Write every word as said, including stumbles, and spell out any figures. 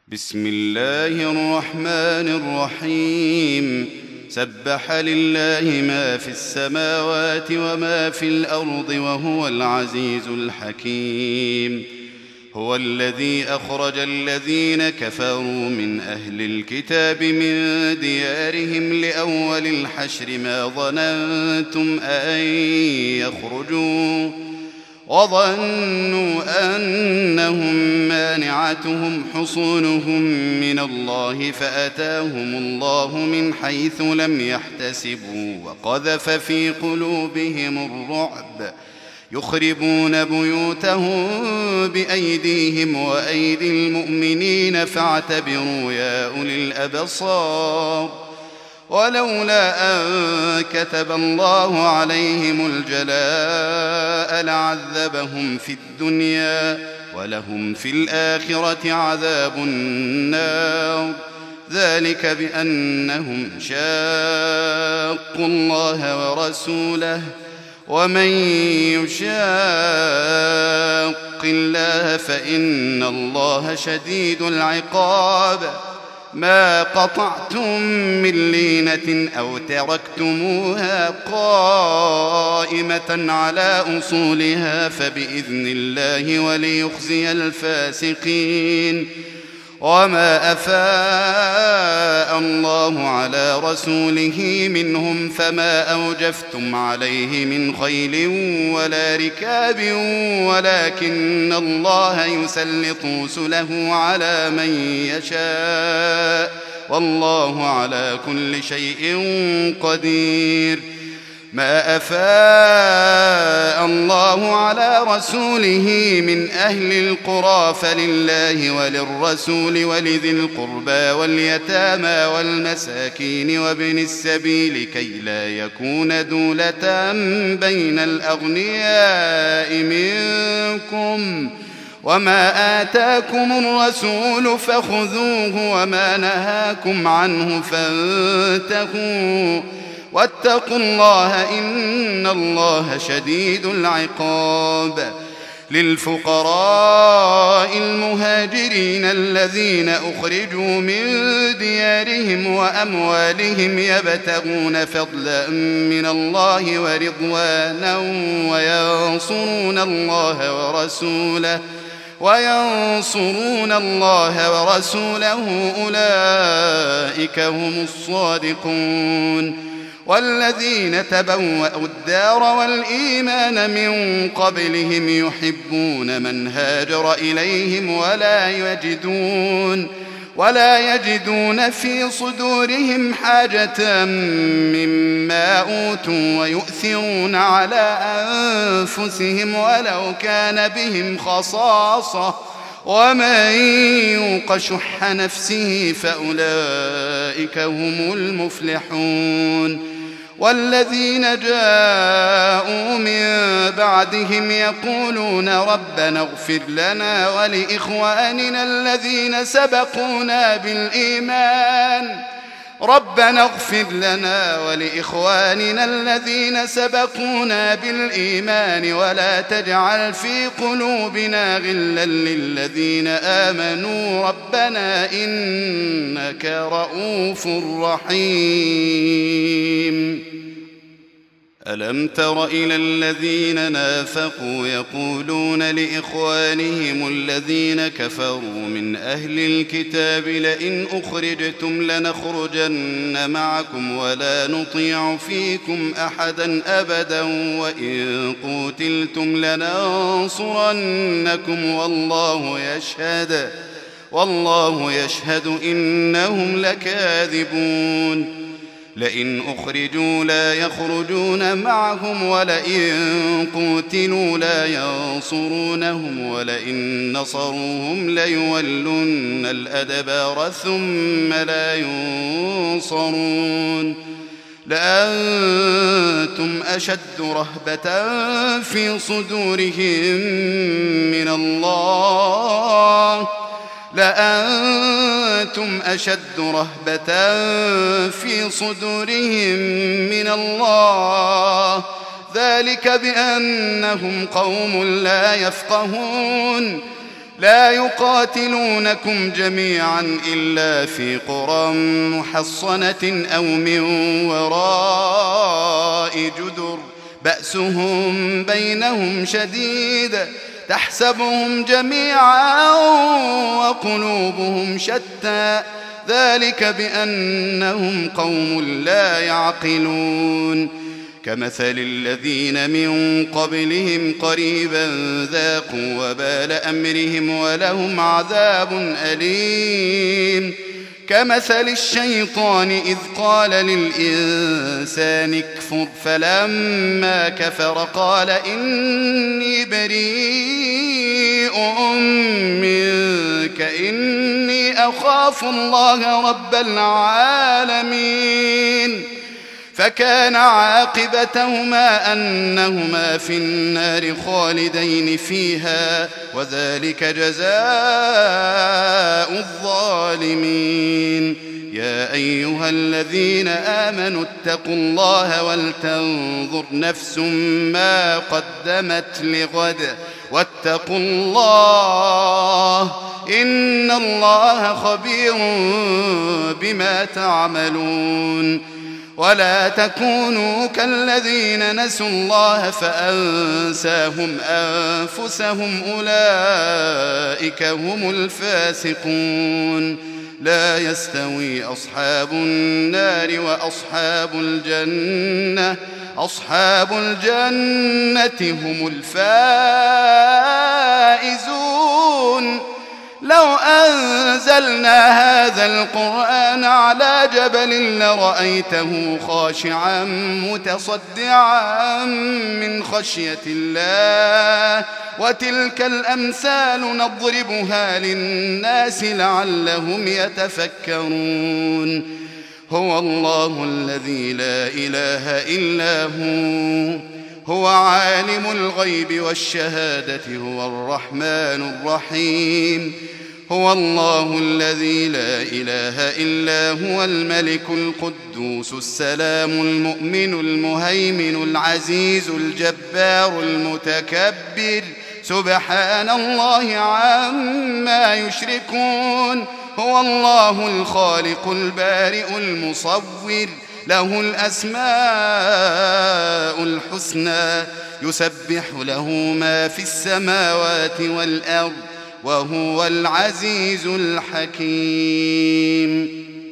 بسم الله الرحمن الرحيم سبح لله ما في السماوات وما في الأرض وهو العزيز الحكيم. هو الذي أخرج الذين كفروا من أهل الكتاب من ديارهم لأول الحشر ما ظننتم أن يخرجوا وظنوا أنهم مانعتهم حصونهم من الله فأتاهم الله من حيث لم يحتسبوا وقذف في قلوبهم الرعب يخربون بيوتهم بأيديهم وأيدي المؤمنين فاعتبروا يا أولي الأبصار. ولولا أن كتب الله عليهم الجلاء لعذبهم في الدنيا ولهم في الآخرة عذاب النار ذلك بأنهم شاقوا الله ورسوله ومن يشاق الله فإن الله شديد العقاب. ما قطعتم من لينة أو تركتموها قائمة على أصولها فبإذن الله وليخزي الفاسقين. وما أفاء الله على رسوله منهم فما أوجفتم عليه من خيل ولا ركاب ولكن الله يسلط رسله على من يشاء والله على كل شيء قدير. ما أفاء الله على رسوله من أهل القرى فلله وللرسول ولذي القربى واليتامى والمساكين وابن السبيل كي لا يكون دولة بين الأغنياء منكم. وما آتاكم الرسول فخذوه وما نهاكم عنه فانتهوا واتقوا الله إن الله شديد العقاب. للفقراء المهاجرين الذين أخرجوا من ديارهم وأموالهم يبتغون فضلا من الله ورضوانا وينصرون الله ورسوله وينصرون الله ورسوله أولئك هم الصادقون. والذين تبوأوا الدار والإيمان من قبلهم يحبون من هاجر إليهم ولا يجدون ولا يجدون في صدورهم حاجة مما أوتوا ويؤثرون على أنفسهم ولو كان بهم خصاصة ومن يوق شح نفسه فأولئك هم المفلحون. والذين جاءوا من بعدهم يقولون ربنا اغفر لنا ولإخواننا الذين سبقونا بالإيمان ربنا اغفر لنا ولإخواننا الذين سبقونا بالإيمان ولا تجعل في قلوبنا غلا للذين آمنوا ربنا إنك رؤوف رحيم. ألم تر إلى الذين نافقوا يقولون لإخوانهم الذين كفروا من أهل الكتاب لئن أخرجتم لنخرجن معكم ولا نطيع فيكم أحدا أبدا وإن قتلتم لننصرنكم والله يشهد والله يشهد إنهم لكاذبون. لئن أخرجوا لا يخرجون معهم ولئن قتلوا لا ينصرونهم ولئن نصروهم ليولن الأدبار ثم لا ينصرون. لأنتم أشد رهبة في صدورهم من الله لأنتم أشد رهبة في صدورهم من الله ذلك بأنهم قوم لا يفقهون. لا يقاتلونكم جميعا إلا في قرى محصنة أو من وراء جدر بأسهم بينهم شديد تحسبهم جميعا وقلوبهم شتى ذلك بأنهم قوم لا يعقلون كمثل الذين من قبلهم قريبا ذاقوا وبال أمرهم ولهم عذاب أليم كمثل الشيطان إذ قال للإنسان اكفر فلما كفر قال إني بريء منك إني أخاف الله رب العالمين فكان عاقبتهما أنهما في النار خالدين فيها وذلك جزاء الظالمين يا أيها الذين آمنوا اتقوا الله ولتنظر نفس ما قدمت لغد واتقوا الله إن الله خبير بما تعملون ولا تكونوا كالذين نسوا الله فأنساهم أنفسهم أولئك هم الفاسقون لا يستوي أصحاب النار وأصحاب الجنة أصحاب الجنة هم الفائزون لو أنزلنا هذا القرآن على جبل لرأيته خاشعا متصدعا من خشية الله وتلك الأمثال نضربها للناس لعلهم يتفكرون هو الله الذي لا إله إلا هو هو عالم الغيب والشهادة هو الرحمن الرحيم هو الله الذي لا إله إلا هو الملك القدوس السلام المؤمن المهيمن العزيز الجبار المتكبر سبحان الله عما يشركون هو الله الخالق البارئ المصور له الأسماء الحسنى يسبح له ما في السماوات والأرض وهو العزيز الحكيم.